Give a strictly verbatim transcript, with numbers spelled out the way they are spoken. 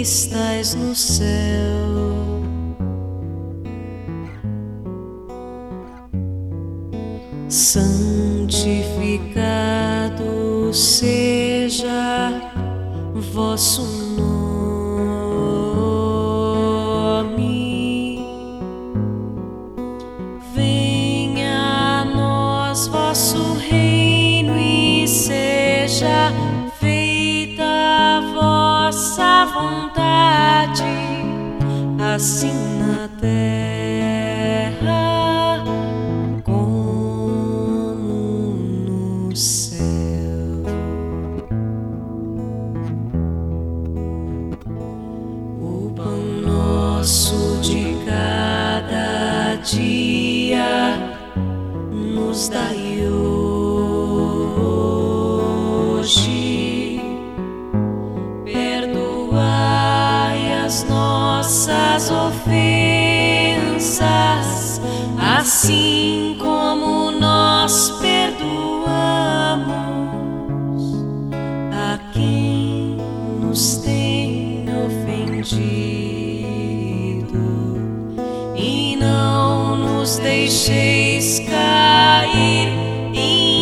estás no céu. Santificado seja vosso nome. Venha a nós vosso reino e seja feita a vossa vontade, assim na terra como no céu. O pão nosso de cada dia nos dai hoje. Perdoai as nossas ofensas, assim como nós perdoamos a quem nos tem ofendido, e não nos deixeis cair em